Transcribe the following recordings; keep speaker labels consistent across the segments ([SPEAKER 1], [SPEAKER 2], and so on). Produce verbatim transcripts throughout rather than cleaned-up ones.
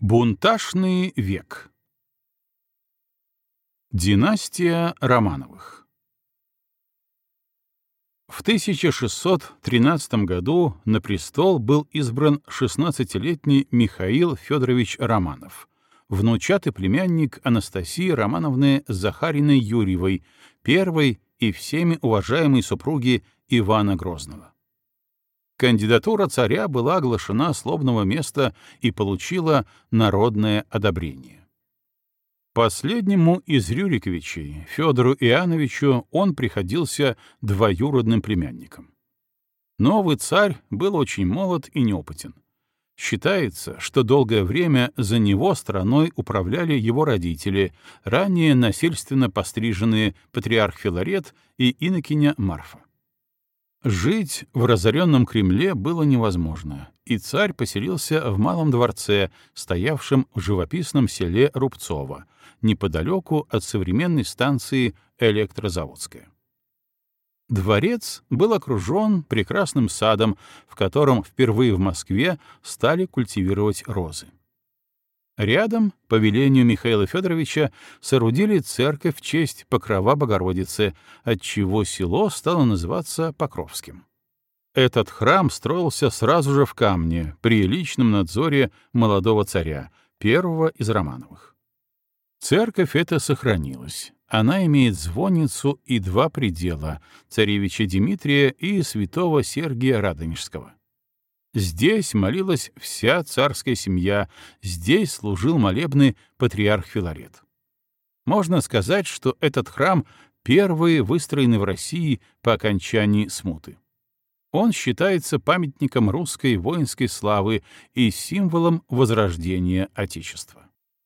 [SPEAKER 1] Бунтажный век. Династия Романовых. В тысяча шестьсот тринадцатом году на престол был избран шестнадцатилетний Михаил Федорович Романов, внучатый племянник Анастасии Романовны Захариной-Юрьевой, первой и всеми уважаемой супруги Ивана Грозного. Кандидатура царя была оглашена с лобного места и получила народное одобрение. Последнему из Рюриковичей, Федору Иоанновичу, он приходился двоюродным племянником. Новый царь был очень молод и неопытен. Считается, что долгое время за него страной управляли его родители, ранее насильственно постриженные патриарх Филарет и инокиня Марфа. Жить в разоренном Кремле было невозможно, и царь поселился в малом дворце, стоявшем в живописном селе Рубцово, неподалеку от современной станции Электрозаводская. Дворец был окружен прекрасным садом, в котором впервые в Москве стали культивировать розы. Рядом, по велению Михаила Федоровича, соорудили церковь в честь Покрова Богородицы, отчего село стало называться Покровским. Этот храм строился сразу же в камне, при личном надзоре молодого царя, первого из Романовых. Церковь эта сохранилась. Она имеет звонницу и два предела — царевича Дмитрия и святого Сергия Радонежского. Здесь молилась вся царская семья, здесь служил молебны патриарх Филарет. Можно сказать, что этот храм первый выстроенный в России по окончании смуты. Он считается памятником русской воинской славы и символом возрождения Отечества.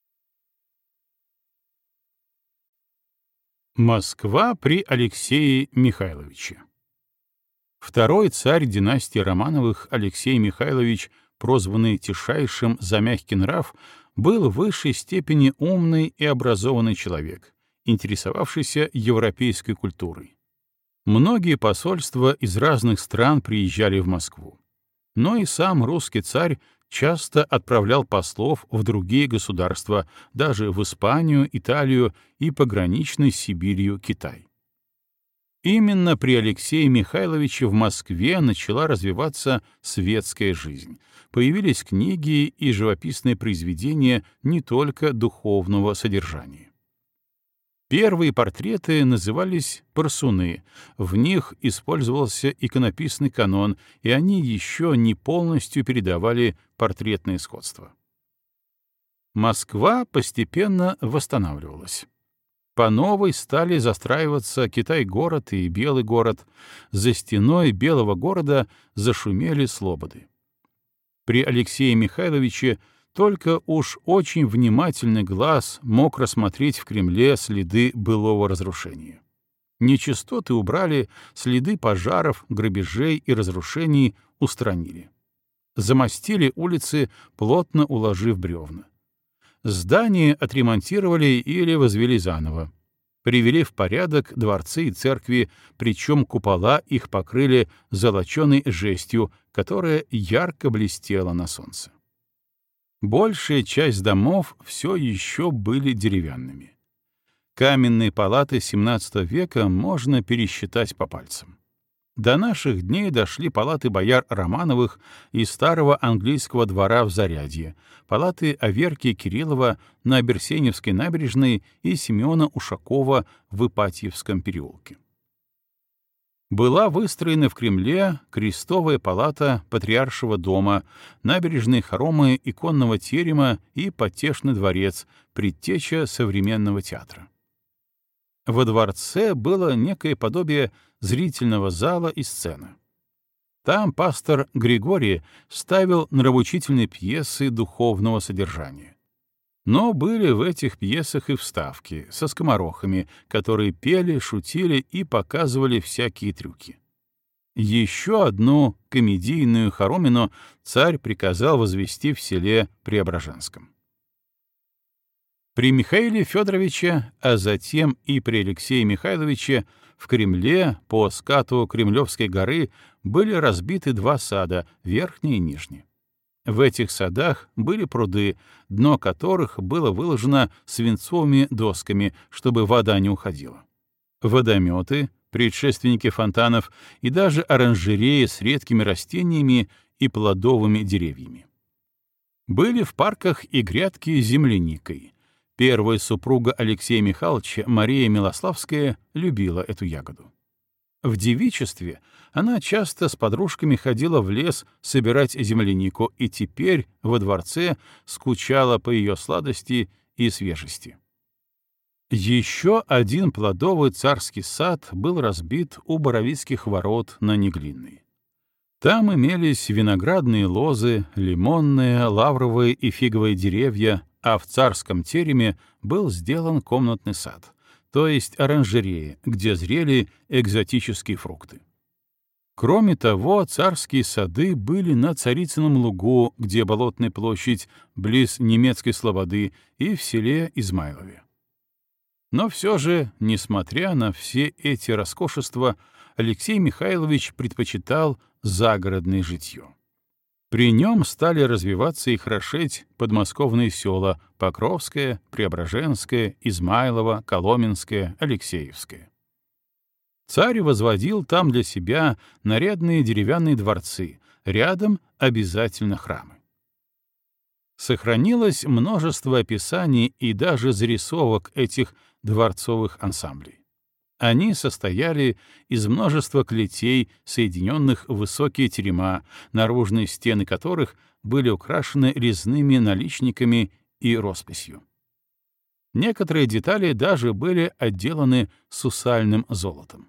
[SPEAKER 1] Москва при Алексее Михайловиче. Второй царь династии Романовых, Алексей Михайлович, прозванный Тишайшим за мягкий нрав, был в высшей степени умный и образованный человек, интересовавшийся европейской культурой. Многие посольства из разных стран приезжали в Москву. Но и сам русский царь часто отправлял послов в другие государства, даже в Испанию, Италию и пограничный с Сибирью Китай. Именно при Алексее Михайловиче в Москве начала развиваться светская жизнь. Появились книги и живописные произведения не только духовного содержания. Первые портреты назывались «парсуны», в них использовался иконописный канон, и они еще не полностью передавали портретное сходство. Москва постепенно восстанавливалась. По новой стали застраиваться Китай-город и Белый город. За стеной Белого города зашумели слободы. При Алексее Михайловиче только уж очень внимательный глаз мог рассмотреть в Кремле следы былого разрушения. Нечистоты убрали, следы пожаров, грабежей и разрушений устранили. Замостили улицы, плотно уложив бревна. Здания отремонтировали или возвели заново. Привели в порядок дворцы и церкви, причем купола их покрыли золоченой жестью, которая ярко блестела на солнце. Большая часть домов все еще были деревянными. Каменные палаты семнадцатого века можно пересчитать по пальцам. До наших дней дошли палаты бояр Романовых и старого английского двора в Зарядье, палаты Аверки Кириллова на Берсеневской набережной и Семена Ушакова в Ипатьевском переулке. Была выстроена в Кремле крестовая палата Патриаршего дома, набережные хоромы иконного терема и потешный дворец, предтеча современного театра. Во дворце было некое подобие зрительного зала и сцены. Там пастор Григорий ставил нравоучительные пьесы духовного содержания. Но были в этих пьесах и вставки со скоморохами, которые пели, шутили и показывали всякие трюки. Еще одну комедийную хоромину царь приказал возвести в селе Преображенском. При Михаиле Федоровиче, а затем и при Алексее Михайловиче в Кремле по скату Кремлевской горы были разбиты два сада, верхний и нижний. В этих садах были пруды, дно которых было выложено свинцовыми досками, чтобы вода не уходила. Водометы, предшественники фонтанов и даже оранжереи с редкими растениями и плодовыми деревьями. Были в парках и грядки с земляникой. Первая супруга Алексея Михайловича, Мария Милославская, любила эту ягоду. В девичестве она часто с подружками ходила в лес собирать землянику и теперь во дворце скучала по ее сладости и свежести. Еще один плодовый царский сад был разбит у Боровицких ворот на Неглинной. Там имелись виноградные лозы, лимонные, лавровые и фиговые деревья, а в царском тереме был сделан комнатный сад, то есть оранжерея, где зрели экзотические фрукты. Кроме того, царские сады были на Царицыном лугу, где Болотная площадь, близ немецкой слободы, и в селе Измайлове. Но все же, несмотря на все эти роскошества, Алексей Михайлович предпочитал загородное житье. При нем стали развиваться и хорошеть подмосковные села Покровское, Преображенское, Измайлово, Коломенское, Алексеевское. Царь возводил там для себя нарядные деревянные дворцы, рядом обязательно храмы. Сохранилось множество описаний и даже зарисовок этих дворцовых ансамблей. Они состояли из множества клетей, соединенных в высокие терема, наружные стены которых были украшены резными наличниками и росписью. Некоторые детали даже были отделаны сусальным золотом.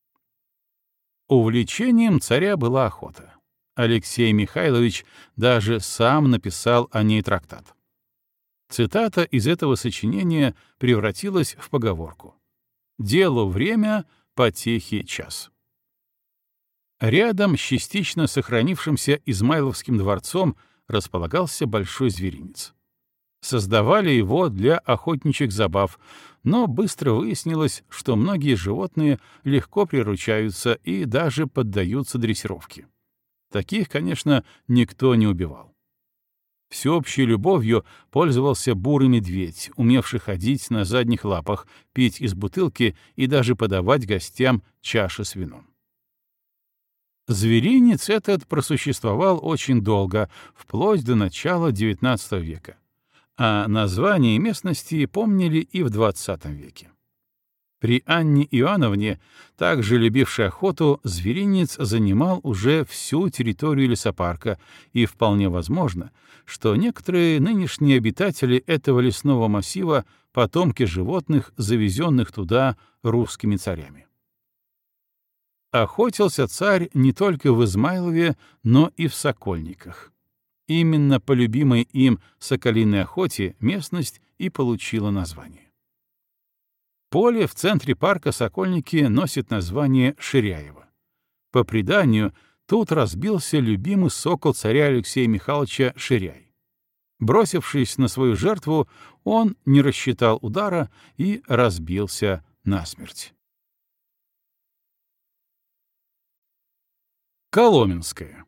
[SPEAKER 1] Увлечением царя была охота. Алексей Михайлович даже сам написал о ней трактат. Цитата из этого сочинения превратилась в поговорку: «Делу время, потехе час». Рядом с частично сохранившимся Измайловским дворцом располагался большой зверинец. Создавали его для охотничьих забав, но быстро выяснилось, что многие животные легко приручаются и даже поддаются дрессировке. Таких, конечно, никто не убивал. Всеобщей любовью пользовался бурый медведь, умевший ходить на задних лапах, пить из бутылки и даже подавать гостям чаши с вином. Зверинец этот просуществовал очень долго, вплоть до начала девятнадцатого века, а название местности помнили и в двадцатом веке. При Анне Иоанновне, также любившей охоту, зверинец занимал уже всю территорию лесопарка, и вполне возможно, что некоторые нынешние обитатели этого лесного массива — потомки животных, завезенных туда русскими царями. Охотился царь не только в Измайлове, но и в Сокольниках. Именно по любимой им соколиной охоте местность и получила название. Поле в центре парка Сокольники носит название Ширяево. По преданию, тут разбился любимый сокол царя Алексея Михайловича Ширяй. Бросившись на свою жертву, он не рассчитал удара и разбился насмерть. Коломенское.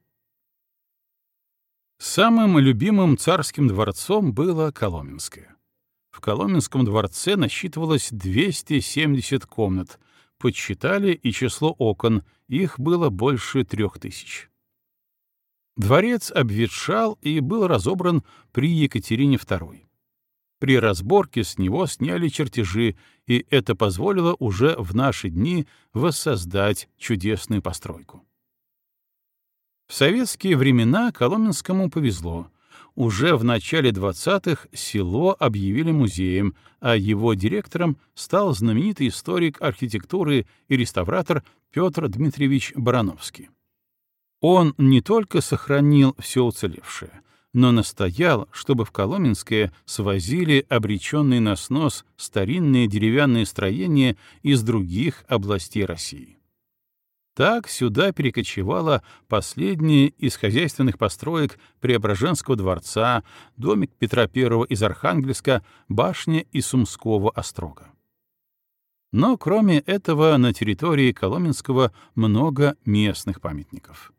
[SPEAKER 1] Самым любимым царским дворцом было Коломенское. В Коломенском дворце насчитывалось двести семьдесят комнат, подсчитали и число окон, их было больше трех тысяч. Дворец обветшал и был разобран при Екатерине второй. При разборке с него сняли чертежи, и это позволило уже в наши дни воссоздать чудесную постройку. В советские времена Коломенскому повезло. Уже в начале двадцатых село объявили музеем, а его директором стал знаменитый историк архитектуры и реставратор Петр Дмитриевич Барановский. Он не только сохранил все уцелевшее, но настоял, чтобы в Коломенское свозили обреченные на снос старинные деревянные строения из других областей России. Так сюда перекочевала последняя из хозяйственных построек Преображенского дворца, домик Петра Первого из Архангельска, башня из Сумского острога. Но кроме этого на территории Коломенского много местных памятников.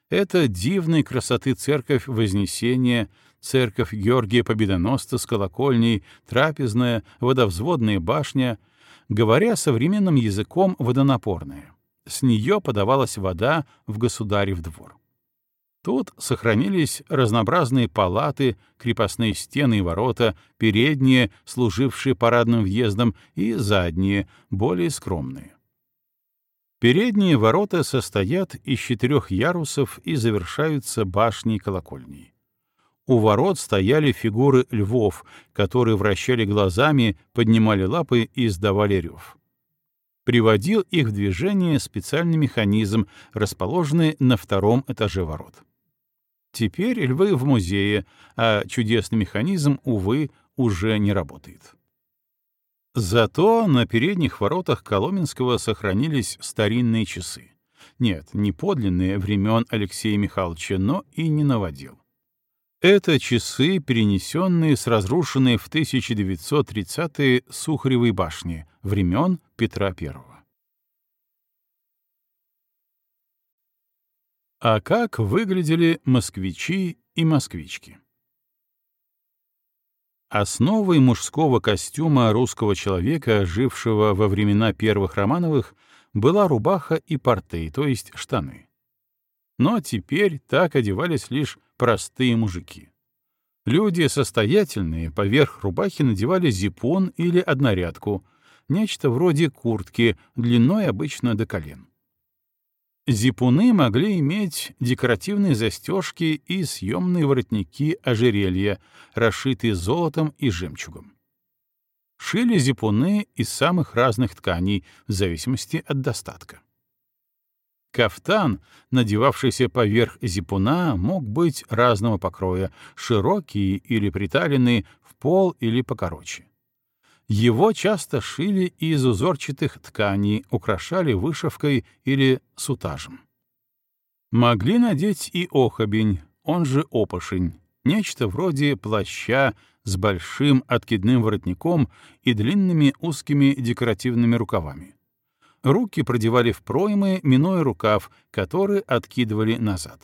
[SPEAKER 1] Это дивной красоты церковь Вознесения, церковь Георгия Победоносца с колокольней, трапезная, водовзводная башня, говоря современным языком, водонапорная. С нее подавалась вода в государев двор. Тут сохранились разнообразные палаты, крепостные стены и ворота, передние, служившие парадным въездом, и задние, более скромные. Передние ворота состоят из четырех ярусов и завершаются башней колокольней. У ворот стояли фигуры львов, которые вращали глазами, поднимали лапы и издавали рев. Приводил их в движение специальный механизм, расположенный на втором этаже ворот. Теперь львы в музее, а чудесный механизм, увы, уже не работает. Зато на передних воротах Коломенского сохранились старинные часы. Нет, не подлинные времен Алексея Михайловича, но и не новодел. Это часы, перенесенные с разрушенной в тысяча девятьсот тридцатые Сухаревой башни времен Петра Первого. А как выглядели москвичи и москвички? Основой мужского костюма русского человека, жившего во времена первых Романовых, была рубаха и порты, то есть штаны. Но теперь так одевались лишь простые мужики. Люди состоятельные поверх рубахи надевали зипун или однорядку, нечто вроде куртки, длиной обычно до колен. Зипуны могли иметь декоративные застежки и съемные воротники ожерелья, расшитые золотом и жемчугом. Шили зипуны из самых разных тканей, в зависимости от достатка. Кафтан, надевавшийся поверх зипуна, мог быть разного покроя, широкий или приталенный, в пол или покороче. Его часто шили из узорчатых тканей, украшали вышивкой или сутажем. Могли надеть и охобень, он же опошень, нечто вроде плаща с большим откидным воротником и длинными узкими декоративными рукавами. Руки продевали в проймы, минуя рукав, который откидывали назад.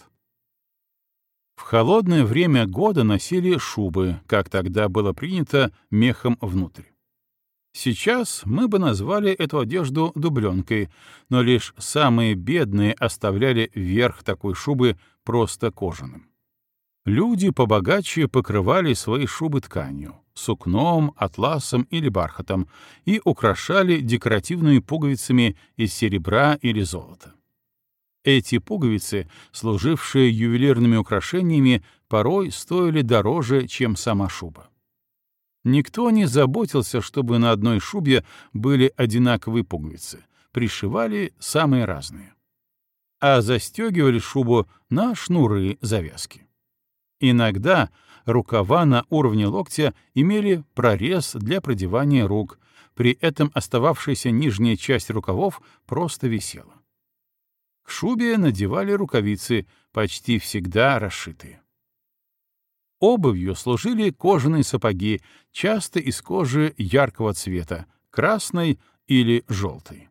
[SPEAKER 1] В холодное время года носили шубы, как тогда было принято, мехом внутрь. Сейчас мы бы назвали эту одежду дубленкой, но лишь самые бедные оставляли верх такой шубы просто кожаным. Люди побогаче покрывали свои шубы тканью, сукном, атласом или бархатом и украшали декоративными пуговицами из серебра или золота. Эти пуговицы, служившие ювелирными украшениями, порой стоили дороже, чем сама шуба. Никто не заботился, чтобы на одной шубе были одинаковые пуговицы, пришивали самые разные. А застегивали шубу на шнуры завязки. Иногда рукава на уровне локтя имели прорез для продевания рук, при этом остававшаяся нижняя часть рукавов просто висела. К шубе надевали рукавицы, почти всегда расшитые. Обувью служили кожаные сапоги, часто из кожи яркого цвета, красной или желтой.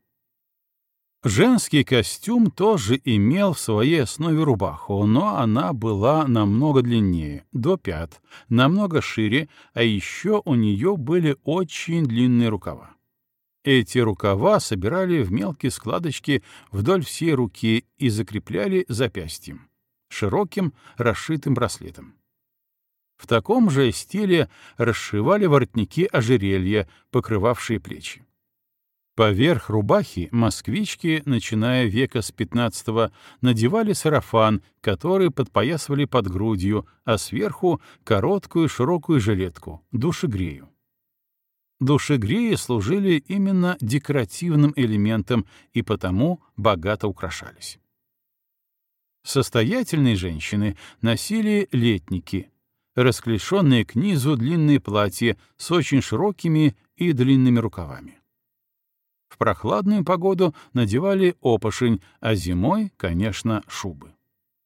[SPEAKER 1] Женский костюм тоже имел в своей основе рубаху, но она была намного длиннее, до пят, намного шире, а еще у нее были очень длинные рукава. Эти рукава собирали в мелкие складочки вдоль всей руки и закрепляли запястьем, широким расшитым браслетом. В таком же стиле расшивали воротники ожерелья, покрывавшие плечи. Поверх рубахи москвички, начиная века с пятнадцатого, надевали сарафан, который подпоясывали под грудью, а сверху — короткую широкую жилетку — душегрею. Душегреи служили именно декоративным элементом и потому богато украшались. Состоятельные женщины носили летники — расклешенные к низу длинные платья с очень широкими и длинными рукавами. В прохладную погоду надевали опошень, а зимой, конечно, шубы.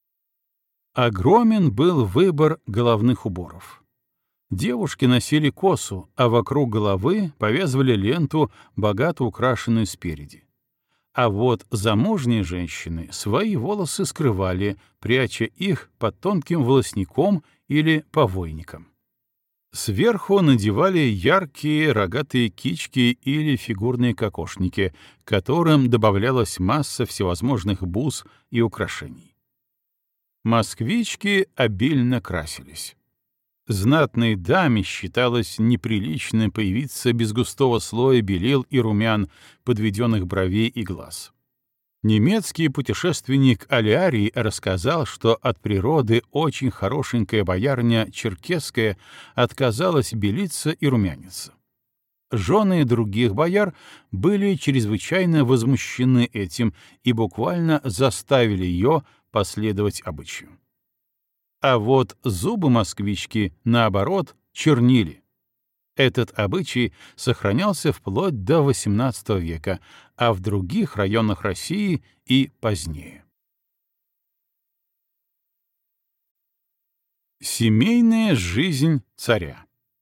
[SPEAKER 1] Огромен был выбор головных уборов. Девушки носили косу, а вокруг головы повязывали ленту, богато украшенную спереди. А вот замужние женщины свои волосы скрывали, пряча их под тонким волосником или повойником. Сверху надевали яркие рогатые кички или фигурные кокошники, к которым добавлялась масса всевозможных бус и украшений. Москвички обильно красились. Знатной даме считалось неприлично появиться без густого слоя белил и румян, подведенных бровей и глаз. Немецкий путешественник Алиарий рассказал, что от природы очень хорошенькая боярня черкесская отказалась белиться и румяниться. Жены других бояр были чрезвычайно возмущены этим и буквально заставили ее последовать обычаю. А вот зубы москвички, наоборот, чернили. Этот обычай сохранялся вплоть до восемнадцатого века, а в других районах России и позднее. Семейная жизнь царя.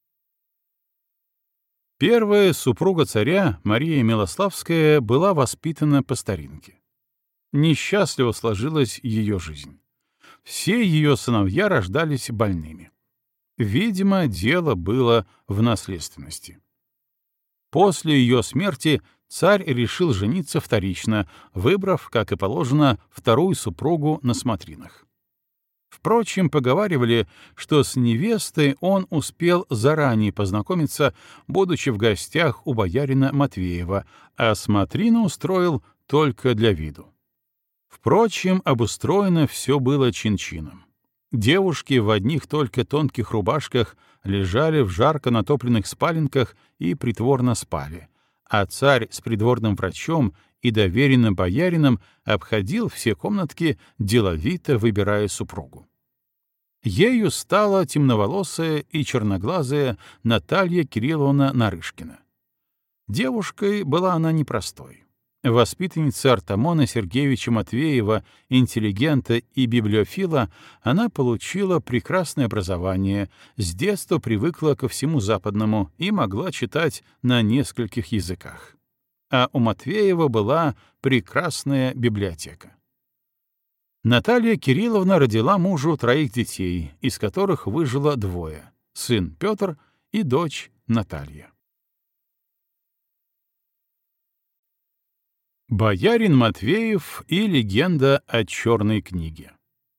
[SPEAKER 1] Первая супруга царя, Мария Милославская, была воспитана по старинке. Несчастливо сложилась ее жизнь. Все ее сыновья рождались больными. Видимо, дело было в наследственности. После ее смерти царь решил жениться вторично, выбрав, как и положено, вторую супругу на смотринах. Впрочем, поговаривали, что с невестой он успел заранее познакомиться, будучи в гостях у боярина Матвеева, а смотрину устроил только для виду. Впрочем, обустроено все было чин-чином. Девушки в одних только тонких рубашках лежали в жарко натопленных спаленках и притворно спали, а царь с придворным врачом и доверенным боярином обходил все комнатки, деловито выбирая супругу. Ею стала темноволосая и черноглазая Наталья Кирилловна Нарышкина. Девушкой была она непростой. Воспитанница Артамона Сергеевича Матвеева, интеллигента и библиофила, она получила прекрасное образование, с детства привыкла ко всему западному и могла читать на нескольких языках. А у Матвеева была прекрасная библиотека. Наталья Кирилловна родила мужу троих детей, из которых выжило двое — сын Петр и дочь Наталья. Боярин Матвеев и легенда о черной книге.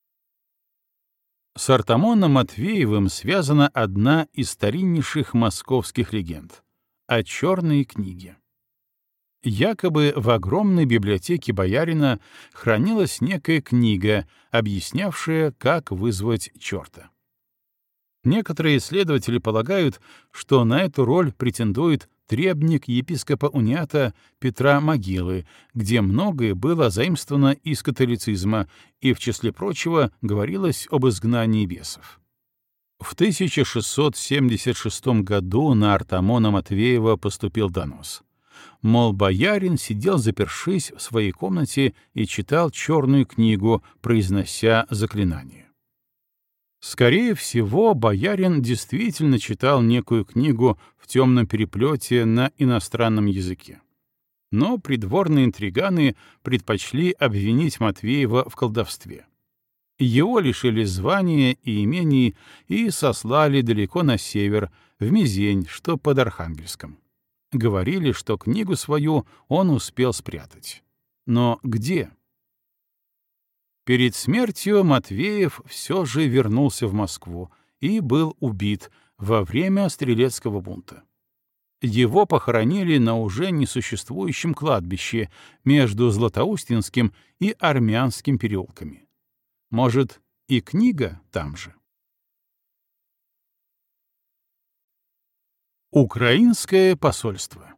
[SPEAKER 1] С Артамоном Матвеевым связана одна из стариннейших московских легенд — о черной книге. Якобы в огромной библиотеке боярина хранилась некая книга, объяснявшая, как вызвать черта. Некоторые исследователи полагают, что на эту роль претендует требник епископа униата Петра Могилы, где многое было заимствовано из католицизма, и, в числе прочего, говорилось об изгнании бесов. В тысяча шестьсот семьдесят шестом году на Артамона Матвеева поступил донос. Мол, боярин сидел запершись в своей комнате и читал черную книгу, произнося заклинание. Скорее всего, боярин действительно читал некую книгу в темном переплете на иностранном языке. Но придворные интриганы предпочли обвинить Матвеева в колдовстве. Его лишили звания и имений и сослали далеко на север, в Мизень, что под Архангельском. Говорили, что книгу свою он успел спрятать. Но где? Перед смертью Матвеев все же вернулся в Москву и был убит во время стрелецкого бунта. Его похоронили на уже несуществующем кладбище между Златоустинским и Армянским переулками. Может, и книга там же? Украинское посольство.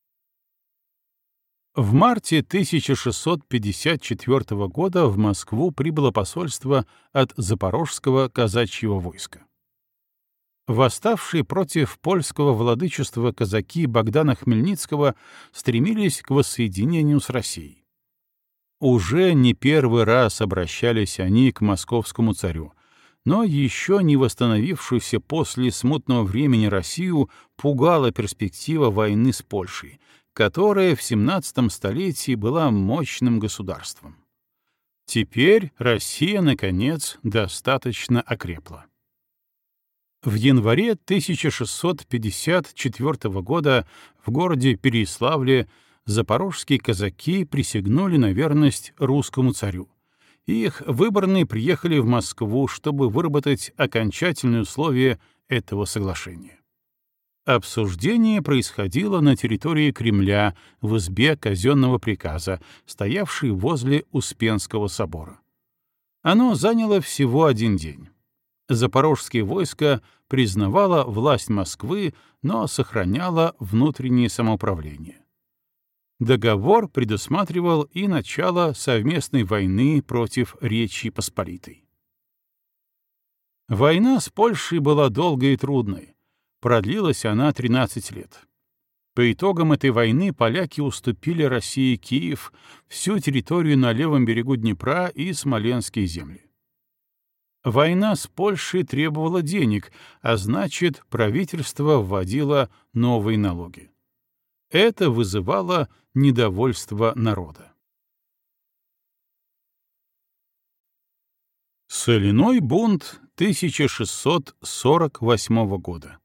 [SPEAKER 1] В марте тысяча шестьсот пятьдесят четвёртого года в Москву прибыло посольство от Запорожского казачьего войска. Восставшие против польского владычества казаки Богдана Хмельницкого стремились к воссоединению с Россией. Уже не первый раз обращались они к московскому царю, но еще не восстановившуюся после смутного времени Россию пугала перспектива войны с Польшей, которая в семнадцатом столетии была мощным государством. Теперь Россия, наконец, достаточно окрепла. В январе тысяча шестьсот пятьдесят четвёртого года в городе Переяславле запорожские казаки присягнули на верность русскому царю. Их выборные приехали в Москву, чтобы выработать окончательные условия этого соглашения. Обсуждение происходило на территории Кремля в избе казенного приказа, стоявшей возле Успенского собора. Оно заняло всего один день. Запорожское войско признавало власть Москвы, но сохраняло внутреннее самоуправление. Договор предусматривал и начало совместной войны против Речи Посполитой. Война с Польшей была долгой и трудной. Продлилась она тринадцать лет. По итогам этой войны поляки уступили России Киев, всю территорию на левом берегу Днепра и Смоленские земли. Война с Польшей требовала денег, а значит, правительство вводило новые налоги. Это вызывало недовольство народа. Соляной бунт тысяча шестьсот сорок восьмого года.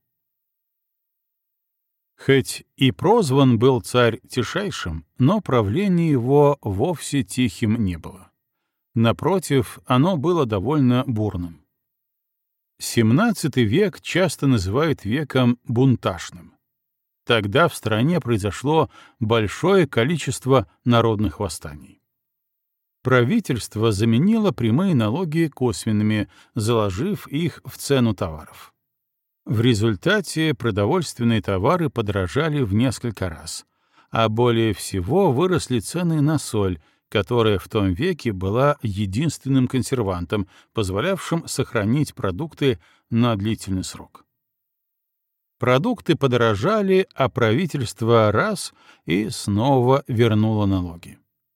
[SPEAKER 1] Хоть и прозван был царь Тишайшим, но правление его вовсе тихим не было. Напротив, оно было довольно бурным. семнадцатый век часто называют веком бунтажным. Тогда в стране произошло большое количество народных восстаний. Правительство заменило прямые налоги косвенными, заложив их в цену товаров. В результате продовольственные товары подорожали в несколько раз, а более всего выросли цены на соль, которая в том веке была единственным консервантом, позволявшим сохранить продукты на длительный срок. Продукты подорожали, а правительство раз и снова вернуло налоги.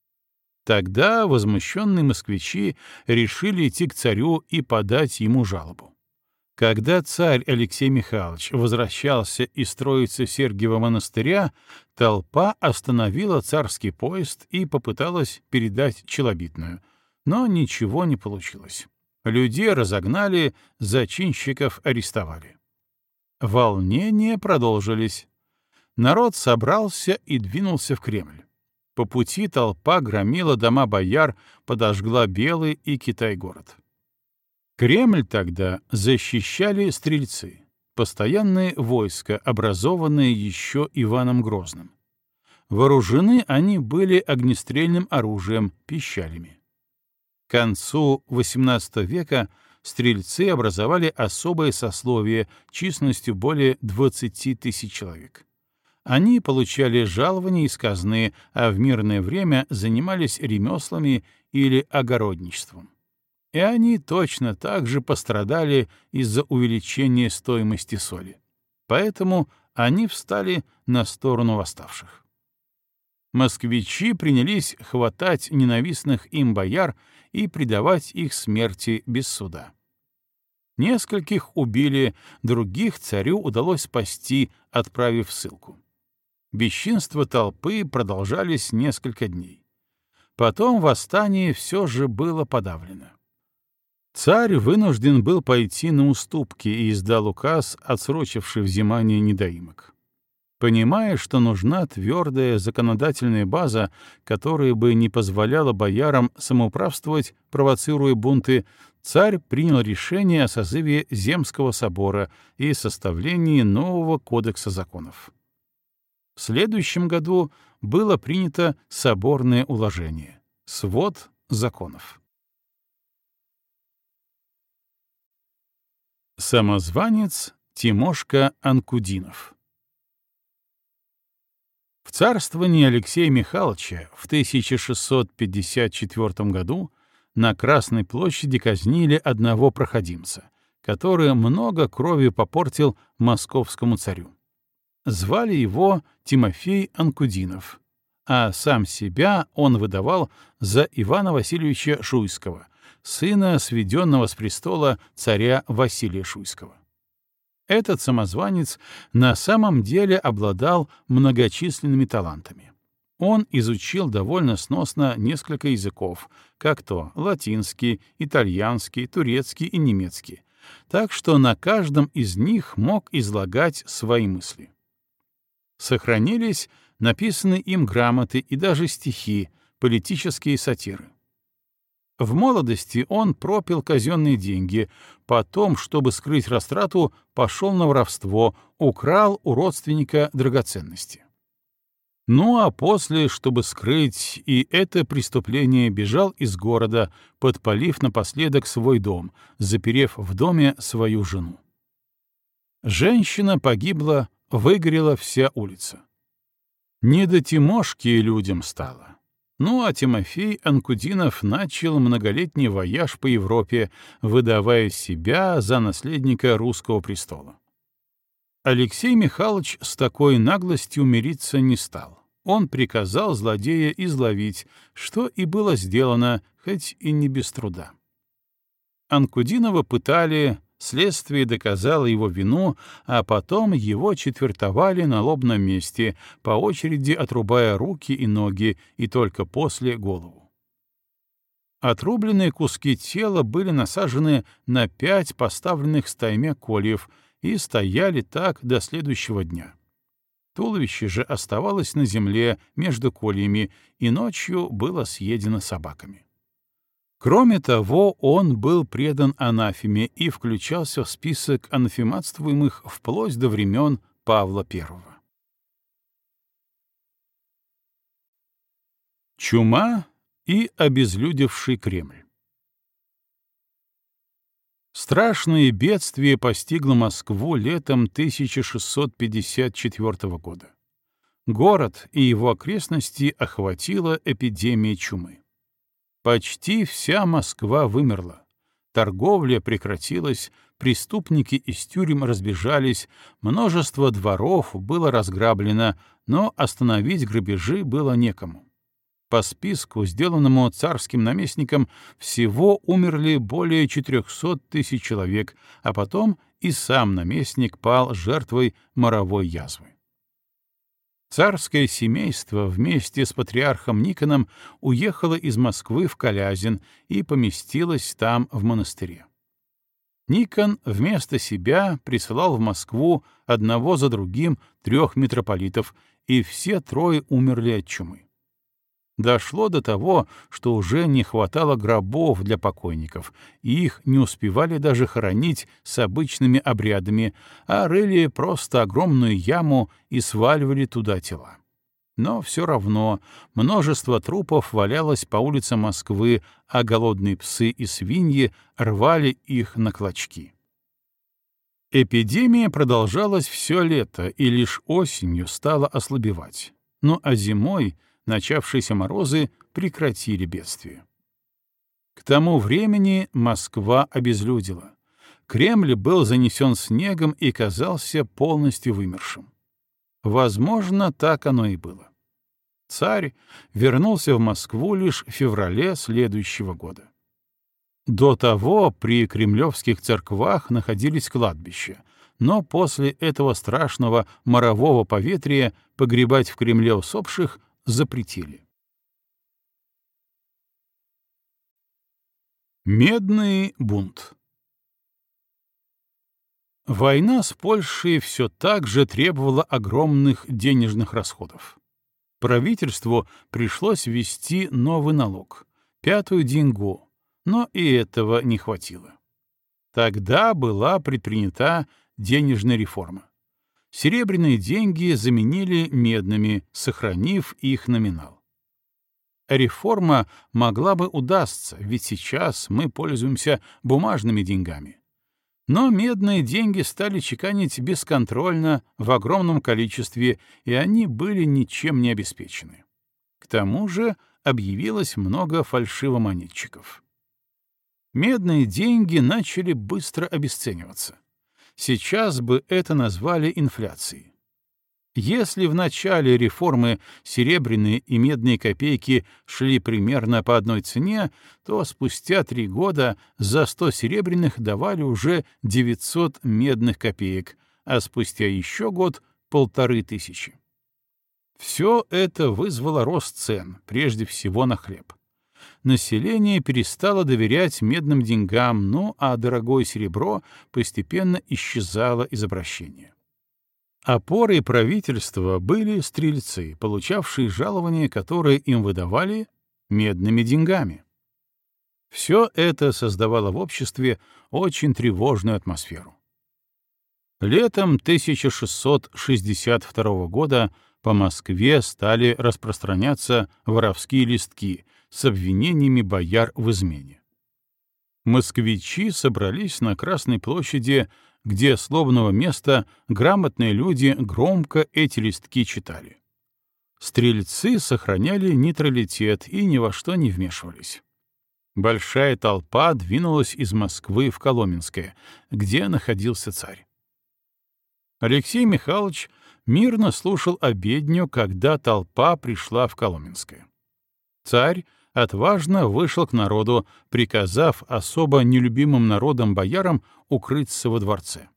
[SPEAKER 1] Тогда возмущенные москвичи решили идти к царю и подать ему жалобу. Когда царь Алексей Михайлович возвращался из Троицы-Сергиева монастыря, толпа остановила царский поезд и попыталась передать челобитную, но ничего не получилось. Людей разогнали, зачинщиков арестовали. Волнения продолжились. Народ собрался и двинулся в Кремль. По пути толпа громила дома бояр, подожгла Белый и Китай-город. Кремль тогда защищали стрельцы, постоянные войска, образованные еще Иваном Грозным. Вооружены они были огнестрельным оружием, пищалями. К концу восемнадцатого века стрельцы образовали особое сословие численностью более двадцати тысяч человек. Они получали жалования из казны, а в мирное время занимались ремеслами или огородничеством. И они точно так же пострадали из-за увеличения стоимости соли. Поэтому они встали на сторону восставших. Москвичи принялись хватать ненавистных им бояр и предавать их смерти без суда. Нескольких убили, других царю удалось спасти, отправив в ссылку. Бесчинства толпы продолжались несколько дней. Потом восстание все же было подавлено. Царь вынужден был пойти на уступки и издал указ, отсрочивший взимание недоимок. Понимая, что нужна твердая законодательная база, которая бы не позволяла боярам самоуправствовать, провоцируя бунты, царь принял решение о созыве Земского собора и составлении нового кодекса законов. В следующем году было принято соборное уложение — свод законов. Самозванец Тимошка Анкудинов. В царствовании Алексея Михайловича в тысяча шестьсот пятьдесят четвёртом году на Красной площади казнили одного проходимца, который много крови попортил московскому царю. Звали его Тимофей Анкудинов, а сам себя он выдавал за Ивана Васильевича Шуйского, сына сведенного с престола царя Василия Шуйского. Этот самозванец на самом деле обладал многочисленными талантами. Он изучил довольно сносно несколько языков, как то латинский, итальянский, турецкий и немецкий, так что на каждом из них мог излагать свои мысли. Сохранились написанные им грамоты и даже стихи, политические сатиры. В молодости он пропил казенные деньги, потом, чтобы скрыть растрату, пошел на воровство, украл у родственника драгоценности. Ну а после, чтобы скрыть и это преступление, бежал из города, подпалив напоследок свой дом, заперев в доме свою жену. Женщина погибла, выгорела вся улица. Не до Тимошки людям стало. Ну а Тимофей Анкудинов начал многолетний вояж по Европе, выдавая себя за наследника русского престола. Алексей Михайлович с такой наглостью мириться не стал. Он приказал злодея изловить, что и было сделано, хоть и не без труда. Анкудинова пытали, следствие доказало его вину, а потом его четвертовали на лобном месте, по очереди отрубая руки и ноги, и только после голову. Отрубленные куски тела были насажены на пять поставленных стаймя кольев и стояли так до следующего дня. Туловище же оставалось на земле между кольями и ночью было съедено собаками. Кроме того, он был предан анафеме и включался в список анафематствуемых вплоть до времен Павла Первого. Чума и обезлюдевший Кремль. Страшное бедствие постигло Москву летом тысяча шестьсот пятьдесят четвёртого года. Город и его окрестности охватила эпидемия чумы. Почти вся Москва вымерла. Торговля прекратилась, преступники из тюрем разбежались, множество дворов было разграблено, но остановить грабежи было некому. По списку, сделанному царским наместником, всего умерли более четырехсот тысяч человек, а потом и сам наместник пал жертвой моровой язвы. Царское семейство вместе с патриархом Никоном уехало из Москвы в Калязин и поместилось там в монастыре. Никон вместо себя присылал в Москву одного за другим трех митрополитов, и все трое умерли от чумы. Дошло до того, что уже не хватало гробов для покойников, и их не успевали даже хоронить с обычными обрядами, а рыли просто огромную яму и сваливали туда тела. Но все равно множество трупов валялось по улицам Москвы, а голодные псы и свиньи рвали их на клочки. Эпидемия продолжалась все лето и лишь осенью стала ослабевать. Ну а зимой начавшиеся морозы прекратили бедствие. К тому времени Москва обезлюдила. Кремль был занесен снегом и казался полностью вымершим. Возможно, так оно и было. Царь вернулся в Москву лишь в феврале следующего года. До того при кремлевских церквах находились кладбища, но после этого страшного морового поветрия погребать в Кремле усопших запретили. Медный бунт. Война с Польшей все так же требовала огромных денежных расходов. Правительству пришлось ввести новый налог — пятую деньгу, но и этого не хватило. Тогда была предпринята денежная реформа. Серебряные деньги заменили медными, сохранив их номинал. Реформа могла бы удастся, ведь сейчас мы пользуемся бумажными деньгами. Но медные деньги стали чеканить бесконтрольно, в огромном количестве, и они были ничем не обеспечены. К тому же объявилось много фальшивомонетчиков. Медные деньги начали быстро обесцениваться. Сейчас бы это назвали инфляцией. Если в начале реформы серебряные и медные копейки шли примерно по одной цене, то спустя три года за сто серебряных давали уже девятьсот медных копеек, а спустя еще год — полторы тысячи. Все это вызвало рост цен, прежде всего на хлеб. Население перестало доверять медным деньгам, ну а дорогое серебро постепенно исчезало из обращения. Опорой правительства были стрельцы, получавшие жалования, которые им выдавали медными деньгами. Все это создавало в обществе очень тревожную атмосферу. Летом тысяча шестьсот шестьдесят второго года по Москве стали распространяться воровские листки с обвинениями бояр в измене. Москвичи собрались на Красной площади, где с лобного места грамотные люди громко эти листки читали. Стрельцы сохраняли нейтралитет и ни во что не вмешивались. Большая толпа двинулась из Москвы в Коломенское, где находился царь. Алексей Михайлович мирно слушал обедню, когда толпа пришла в Коломенское. Царь отважно вышел к народу, приказав особо нелюбимым народом боярам укрыться во дворце.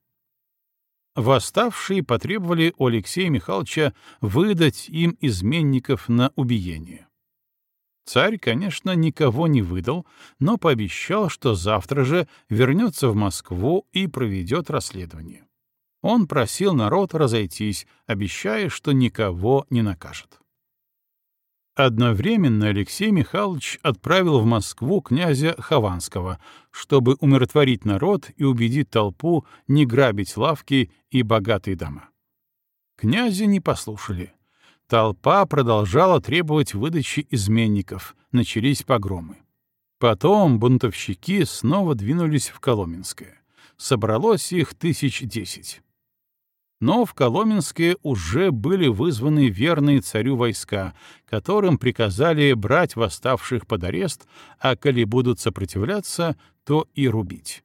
[SPEAKER 1] Восставшие потребовали у Алексея Михайловича выдать им изменников на убиение. Царь, конечно, никого не выдал, но пообещал, что завтра же вернется в Москву и проведет расследование. Он просил народ разойтись, обещая, что никого не накажет. Одновременно Алексей Михайлович отправил в Москву князя Хованского, чтобы умиротворить народ и убедить толпу не грабить лавки и богатые дома. Князя не послушали. Толпа продолжала требовать выдачи изменников, начались погромы. Потом бунтовщики снова двинулись в Коломенское. Собралось их тысяч десять. Но в Коломенское уже были вызваны верные царю войска, которым приказали брать восставших под арест, а коли будут сопротивляться, то и рубить.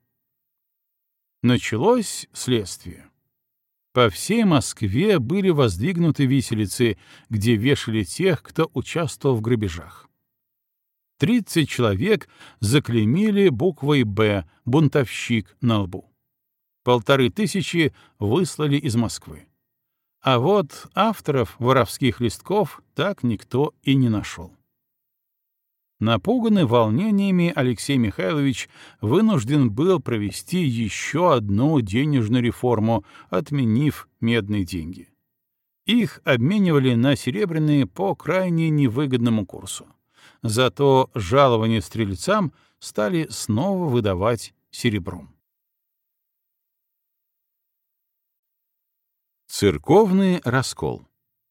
[SPEAKER 1] Началось следствие. По всей Москве были воздвигнуты виселицы, где вешали тех, кто участвовал в грабежах. Тридцать человек заклеймили буквой «Б» «бунтовщик» на лбу. Полторы тысячи выслали из Москвы. А вот авторов воровских листков так никто и не нашел. Напуганный волнениями, Алексей Михайлович вынужден был провести еще одну денежную реформу, отменив медные деньги. Их обменивали на серебряные по крайне невыгодному курсу. Зато жалования стрельцам стали снова выдавать серебром. Церковный раскол.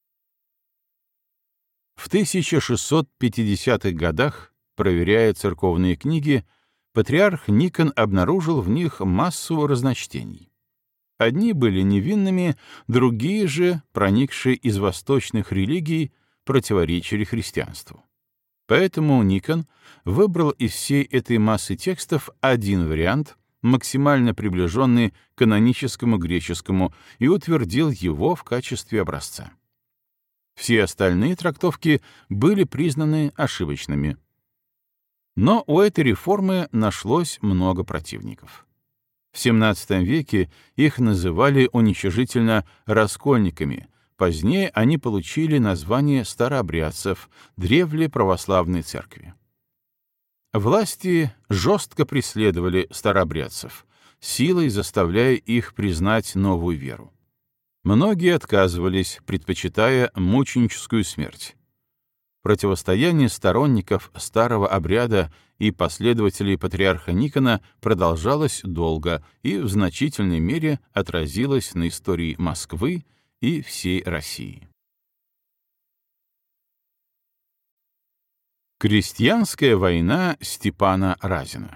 [SPEAKER 1] В тысяча шестьсот пятидесятых годах, проверяя церковные книги, патриарх Никон обнаружил в них массу разночтений. Одни были невинными, другие же, проникшие из восточных религий, противоречили христианству. Поэтому Никон выбрал из всей этой массы текстов один вариант, максимально приближенный к каноническому греческому, и утвердил его в качестве образца. Все остальные трактовки были признаны ошибочными. Но у этой реформы нашлось много противников. В семнадцатом веке их называли уничижительно «раскольниками», позднее они получили название старообрядцев, древле православной церкви. Власти жестко преследовали старообрядцев, силой заставляя их признать новую веру. Многие отказывались, предпочитая мученическую смерть. Противостояние сторонников старого обряда и последователей патриарха Никона продолжалось долго и в значительной мере отразилось на истории Москвы и всей России. Крестьянская война Степана Разина.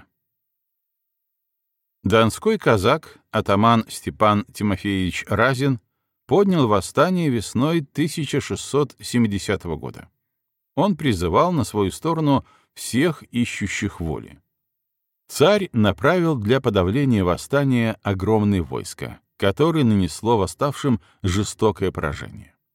[SPEAKER 1] Донской казак, атаман Степан Тимофеевич Разин, поднял восстание весной тысяча шестьсот семидесятого года. Он призывал на свою сторону всех ищущих воли. Царь направил для подавления восстания огромные войска, которое нанесло восставшим жестокое поражение.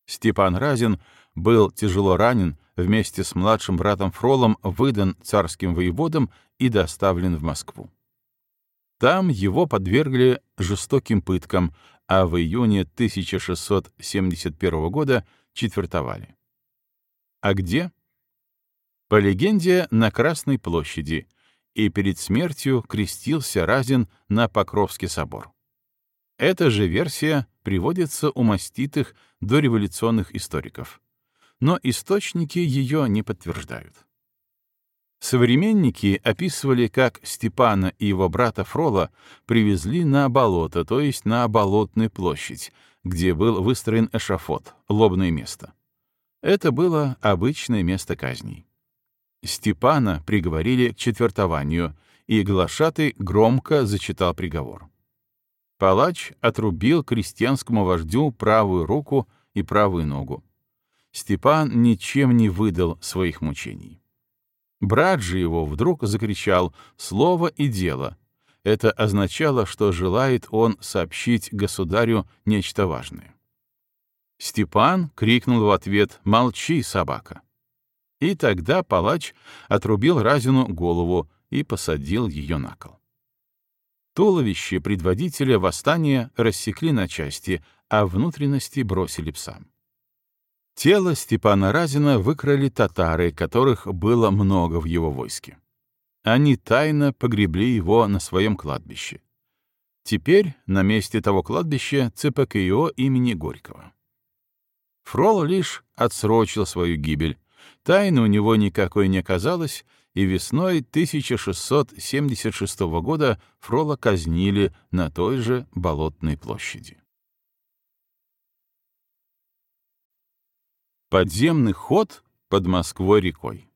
[SPEAKER 1] Степан Разин был тяжело ранен, вместе с младшим братом Фролом выдан царским воеводам и доставлен в Москву. Там его подвергли жестоким пыткам, а в июне тысяча шестьсот семьдесят первого года четвертовали. А где? По легенде, на Красной площади, и перед смертью крестился Разин на Покровский собор. Эта же версия приводится у маститых дореволюционных историков, но источники ее не подтверждают. Современники описывали, как Степана и его брата Фрола привезли на болото, то есть на Болотную площадь, где был выстроен эшафот, лобное место. Это было обычное место казней. Степана приговорили к четвертованию, и глашатай громко зачитал приговор. Палач отрубил крестьянскому вождю правую руку и правую ногу. Степан ничем не выдал своих мучений. Брат же его вдруг закричал «Слово и дело». Это означало, что желает он сообщить государю нечто важное. Степан крикнул в ответ «Молчи, собака!». И тогда палач отрубил Разину голову и посадил ее на кол. Туловище предводителя восстания рассекли на части, а внутренности бросили псам. Тело Степана Разина выкрали татары, которых было много в его войске. Они тайно погребли его на своем кладбище. Теперь на месте того кладбища ЦПКИО имени Горького. Фрол лишь отсрочил свою гибель. Тайны у него никакой не оказалось, и весной тысяча шестьсот семьдесят шестого года Фрола казнили на той же Болотной площади. Подземный ход под Москвой-рекой.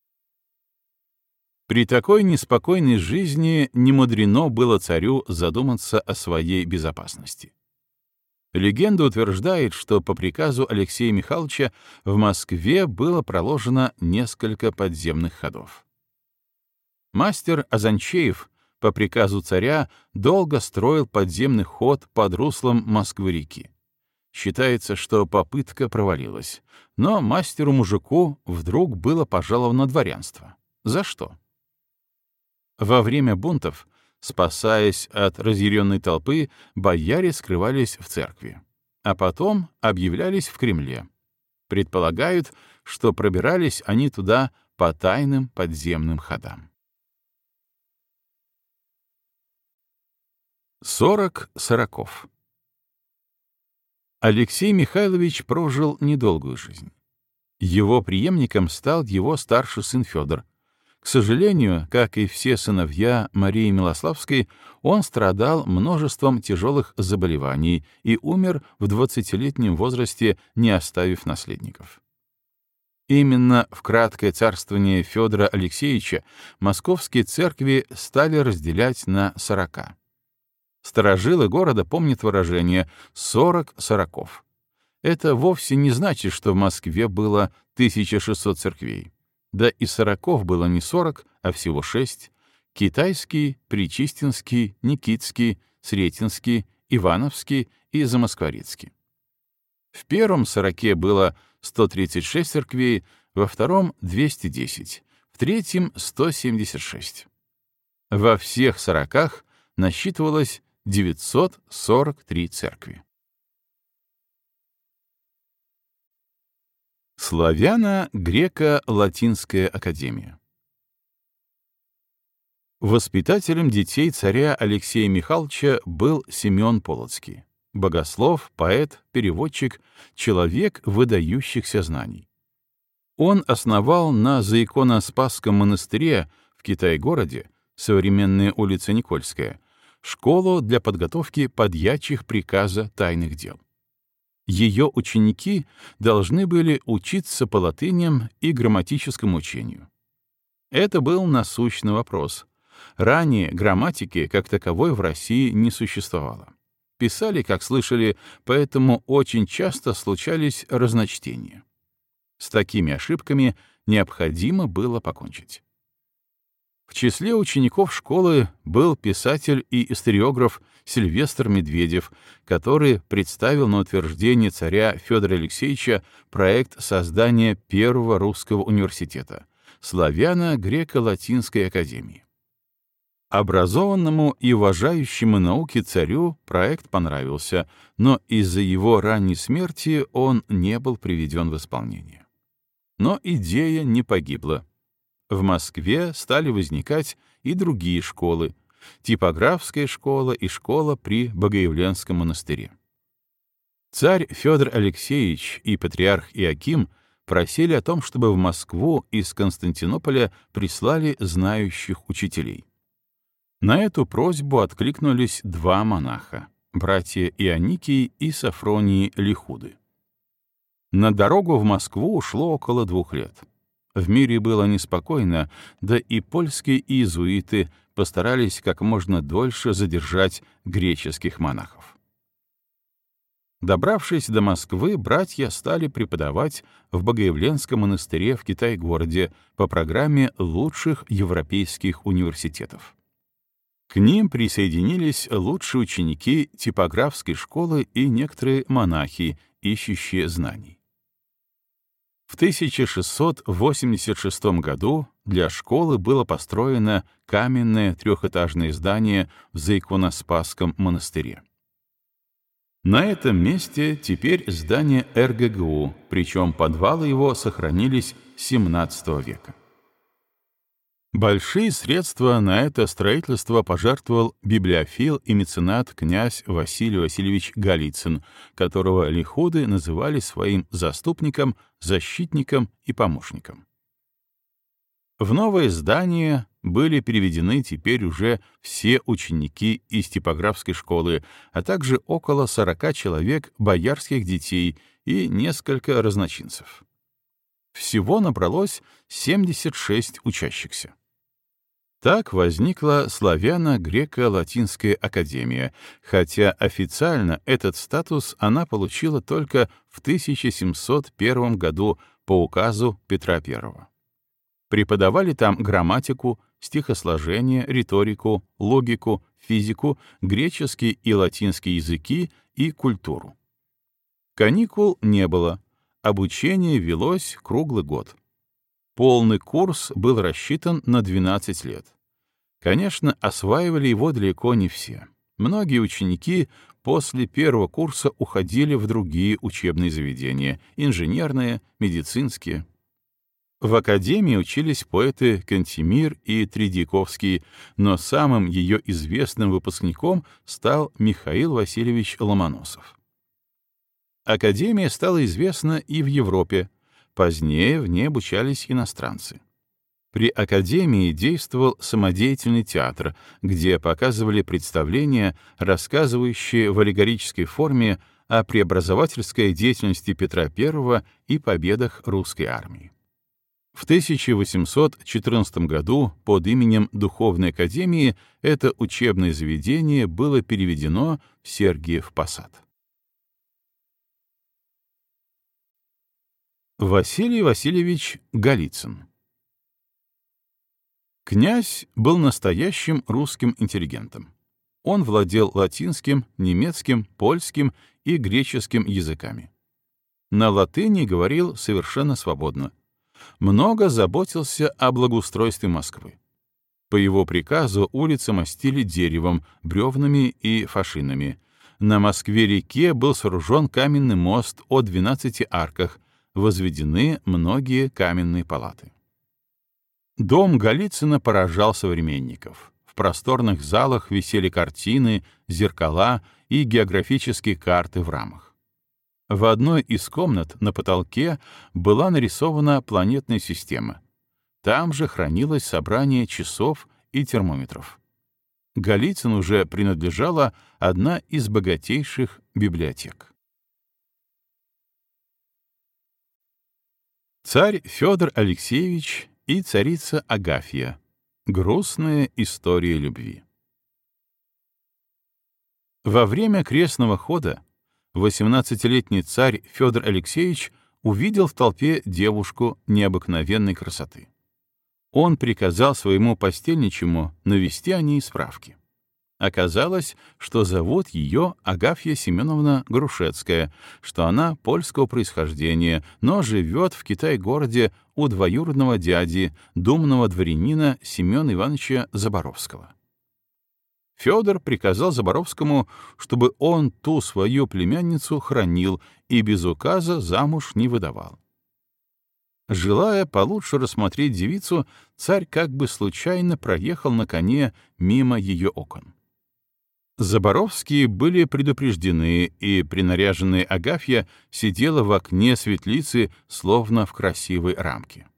[SPEAKER 1] При такой неспокойной жизни немудрено было царю задуматься о своей безопасности. Легенда утверждает, что по приказу Алексея Михайловича в Москве было проложено несколько подземных ходов. Мастер Азанчеев по приказу царя долго строил подземный ход под руслом Москвы-реки. Считается, что попытка провалилась, но мастеру-мужику вдруг было пожаловано дворянство. За что? Во время бунтов, спасаясь от разъяренной толпы, бояре скрывались в церкви, а потом объявлялись в Кремле. Предполагают, что пробирались они туда по тайным подземным ходам. Сорок сороков. Алексей Михайлович прожил недолгую жизнь. Его преемником стал его старший сын Федор. К сожалению, как и все сыновья Марии Милославской, он страдал множеством тяжелых заболеваний и умер в двадцатилетнем возрасте, не оставив наследников. Именно в краткое царствование Федора Алексеевича московские церкви стали разделять на сорока. Старожилы города помнят выражение «сорок сороков». Это вовсе не значит, что в Москве было тысяча шестьсот церквей. Да и сороков было не сорок, а всего шесть: Китайский, Пречистинский, Никитский, Сретенский, Ивановский и Замоскворецкий. В первом сороке было сто тридцать шесть церквей, во втором — двести десять, в третьем — сто семьдесят шесть. Во всех сороках насчитывалось девятьсот сорок три церкви. Славяно-греко-латинская академия. Воспитателем детей царя Алексея Михайловича был Семен Полоцкий, богослов, поэт, переводчик, человек выдающихся знаний. Он основал на Заиконо-Спасском монастыре в Китай-городе, современная улица Никольская, школу для подготовки подьячих приказа тайных дел. Ее ученики должны были учиться по латыням и грамматическому учению. Это был насущный вопрос. Ранее грамматики как таковой в России не существовало. Писали, как слышали, поэтому очень часто случались разночтения. С такими ошибками необходимо было покончить. В числе учеников школы был писатель и историограф Сильвестр Медведев, который представил на утверждение царя Федора Алексеевича проект создания первого русского университета — Славяно-Греко-Латинской академии. Образованному и уважающему науки царю проект понравился, но из-за его ранней смерти он не был приведен в исполнение. Но идея не погибла. В Москве стали возникать и другие школы — типографская школа и школа при Богоявленском монастыре. Царь Федор Алексеевич и патриарх Иоаким просили о том, чтобы в Москву из Константинополя прислали знающих учителей. На эту просьбу откликнулись два монаха — братья Ионикий и Софроний Лихуды. На дорогу в Москву ушло около двух лет. В мире было неспокойно, да и польские иезуиты постарались как можно дольше задержать греческих монахов. Добравшись до Москвы, братья стали преподавать в Богоявленском монастыре в Китай-городе по программе лучших европейских университетов. К ним присоединились лучшие ученики типографской школы и некоторые монахи, ищущие знаний. В тысяча шестьсот восемьдесят шестом году для школы было построено каменное трехэтажное здание в Заиконоспасском монастыре. На этом месте теперь здание эр гэ гэ у, причем подвалы его сохранились с семнадцатого века. Большие средства на это строительство пожертвовал библиофил и меценат князь Василий Васильевич Голицын, которого лихуды называли своим заступником, защитником и помощником. В новое здание были переведены теперь уже все ученики из типографской школы, а также около сорока человек боярских детей и несколько разночинцев. Всего набралось семьдесят шесть учащихся. Так возникла Славяно-Греко-Латинская академия, хотя официально этот статус она получила только в тысяча семьсот первом году по указу Петра Первого. Преподавали там грамматику, стихосложение, риторику, логику, физику, греческий и латинский языки и культуру. Каникул не было, обучение велось круглый год. Полный курс был рассчитан на двенадцать лет. Конечно, осваивали его далеко не все. Многие ученики после первого курса уходили в другие учебные заведения — инженерные, медицинские. В академии учились поэты Кантемир и Тредьяковский, но самым ее известным выпускником стал Михаил Васильевич Ломоносов. Академия стала известна и в Европе. Позднее в ней обучались иностранцы. При академии действовал самодеятельный театр, где показывали представления, рассказывающие в аллегорической форме о преобразовательской деятельности Петра Первого и победах русской армии. В тысяча восемьсот четырнадцатом году под именем Духовной академии это учебное заведение было переведено в Сергиев Посад. Василий Васильевич Голицын. Князь был настоящим русским интеллигентом. Он владел латинским, немецким, польским и греческим языками. На латыни говорил совершенно свободно. Много заботился о благоустройстве Москвы. По его приказу улицы мастили деревом, бревнами и фашинами. На Москве-реке был сооружен каменный мост о двенадцати арках, возведены многие каменные палаты. Дом Голицына поражал современников. В просторных залах висели картины, зеркала и географические карты в рамах. В одной из комнат на потолке была нарисована планетная система. Там же хранилось собрание часов и термометров. Голицыну уже принадлежала одна из богатейших библиотек. Царь Федор Алексеевич и царица Агафья. Грустная история любви. Во время крестного хода восемнадцатилетний царь Федор Алексеевич увидел в толпе девушку необыкновенной красоты. Он приказал своему постельничему навести о ней справки. Оказалось, что зовут ее Агафья Семеновна Грушецкая, что она польского происхождения, но живет в Китай-городе у двоюродного дяди, думного дворянина Семена Ивановича Заборовского. Федор приказал Заборовскому, чтобы он ту свою племянницу хранил и без указа замуж не выдавал. Желая получше рассмотреть девицу, царь как бы случайно проехал на коне мимо ее окон. Заборовские были предупреждены, и принаряженная Агафья сидела в окне светлицы, словно в красивой рамке.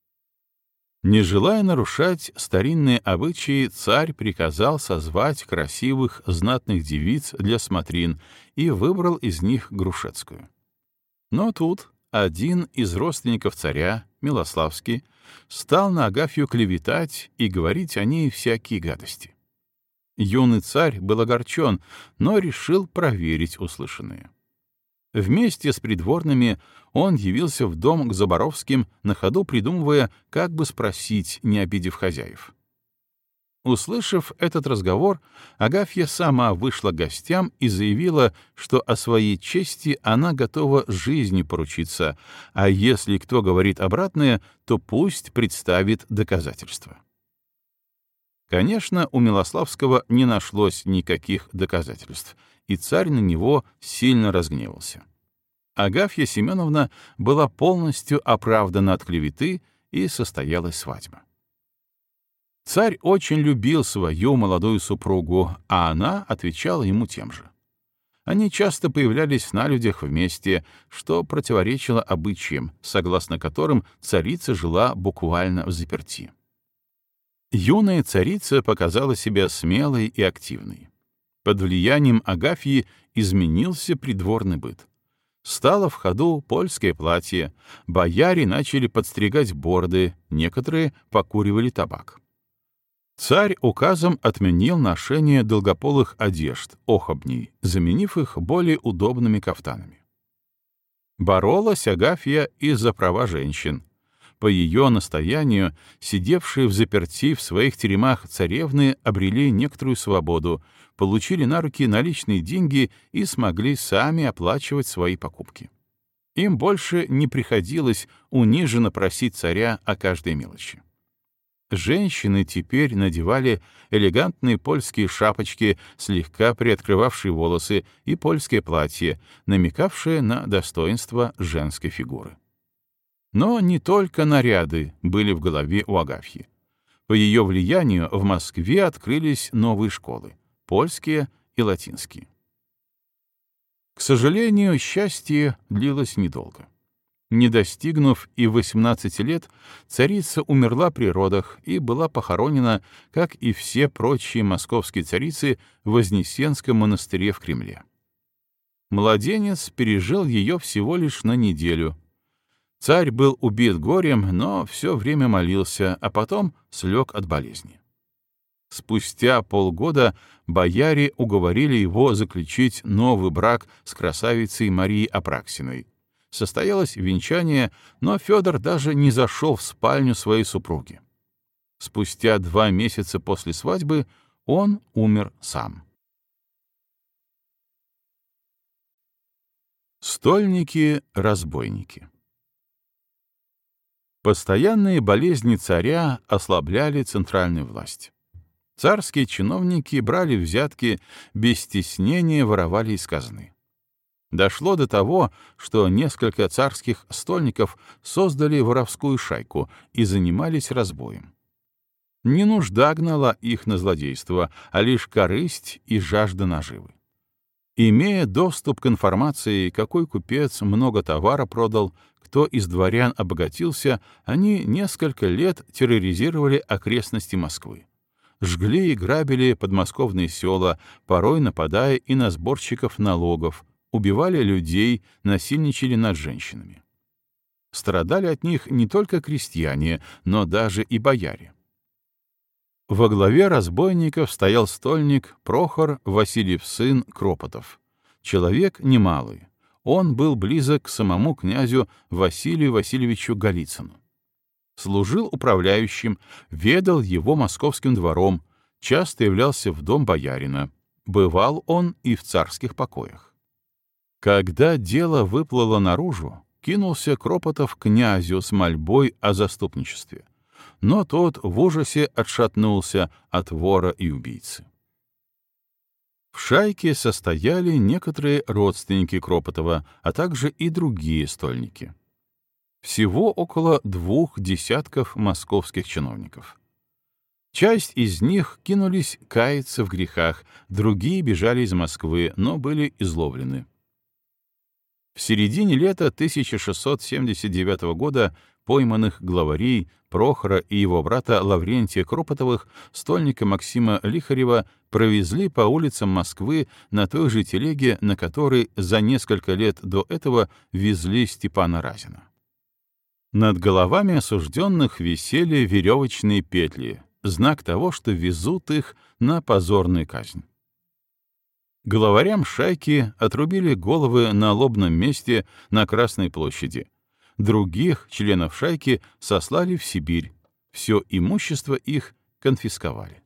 [SPEAKER 1] Не желая нарушать старинные обычаи, царь приказал созвать красивых знатных девиц для смотрин и выбрал из них Грушецкую. Но тут один из родственников царя, Милославский, стал на Агафью клеветать и говорить о ней всякие гадости. Юный царь был огорчен, но решил проверить услышанное. Вместе с придворными он явился в дом к Заборовским, на ходу придумывая, как бы спросить, не обидев хозяев. Услышав этот разговор, Агафья сама вышла к гостям и заявила, что о своей чести она готова жизнью поручиться, а если кто говорит обратное, то пусть представит доказательства. Конечно, у Милославского не нашлось никаких доказательств, и царь на него сильно разгневался. Агафья Семеновна была полностью оправдана от клеветы, и состоялась свадьба. Царь очень любил свою молодую супругу, а она отвечала ему тем же. Они часто появлялись на людях вместе, что противоречило обычаям, согласно которым царица жила буквально взаперти. Юная царица показала себя смелой и активной. Под влиянием Агафьи изменился придворный быт. Стало в ходу польское платье, бояре начали подстригать бороды, некоторые покуривали табак. Царь указом отменил ношение долгополых одежд, охобней, заменив их более удобными кафтанами. Боролась Агафья и за права женщин. По ее настоянию, сидевшие взаперти в своих теремах царевны обрели некоторую свободу, получили на руки наличные деньги и смогли сами оплачивать свои покупки. Им больше не приходилось униженно просить царя о каждой мелочи. Женщины теперь надевали элегантные польские шапочки, слегка приоткрывавшие волосы, и польское платье, намекавшее на достоинство женской фигуры. Но не только наряды были в голове у Агафьи. По ее влиянию в Москве открылись новые школы — польские и латинские. К сожалению, счастье длилось недолго. Не достигнув и восемнадцати лет, царица умерла при родах и была похоронена, как и все прочие московские царицы, в Вознесенском монастыре в Кремле. Младенец пережил ее всего лишь на неделю. Царь был убит горем, но все время молился, а потом слег от болезни. Спустя полгода бояре уговорили его заключить новый брак с красавицей Марией Апраксиной. Состоялось венчание, но Федор даже не зашел в спальню своей супруги. Спустя два месяца после свадьбы он умер сам. Стольники-разбойники. Постоянные болезни царя ослабляли центральную власть. Царские чиновники брали взятки, без стеснения воровали из казны. Дошло до того, что несколько царских стольников создали воровскую шайку и занимались разбоем. Не нужда гнала их на злодейство, а лишь корысть и жажда наживы. Имея доступ к информации, какой купец много товара продал, кто из дворян обогатился, они несколько лет терроризировали окрестности Москвы. Жгли и грабили подмосковные села, порой нападая и на сборщиков налогов, убивали людей, насильничали над женщинами. Страдали от них не только крестьяне, но даже и бояре. Во главе разбойников стоял стольник Прохор Васильев сын Кропотов, человек немалый. Он был близок к самому князю Василию Васильевичу Голицыну. Служил управляющим, ведал его московским двором, часто являлся в дом боярина. Бывал он и в царских покоях. Когда дело выплыло наружу, кинулся Кропотов к князю с мольбой о заступничестве, но тот в ужасе отшатнулся от вора и убийцы. В шайке состояли некоторые родственники Кропотова, а также и другие стольники. Всего около двух десятков московских чиновников. Часть из них кинулись каяться в грехах, другие бежали из Москвы, но были изловлены. В середине лета тысяча шестьсот семьдесят девятого года пойманных главарей Прохора и его брата Лаврентия Кропотовых, стольника Максима Лихарева, провезли по улицам Москвы на той же телеге, на которой за несколько лет до этого везли Степана Разина. Над головами осужденных висели веревочные петли, знак того, что везут их на позорную казнь. Главарям шайки отрубили головы на лобном месте на Красной площади. Других членов шайки сослали в Сибирь. Все имущество их конфисковали.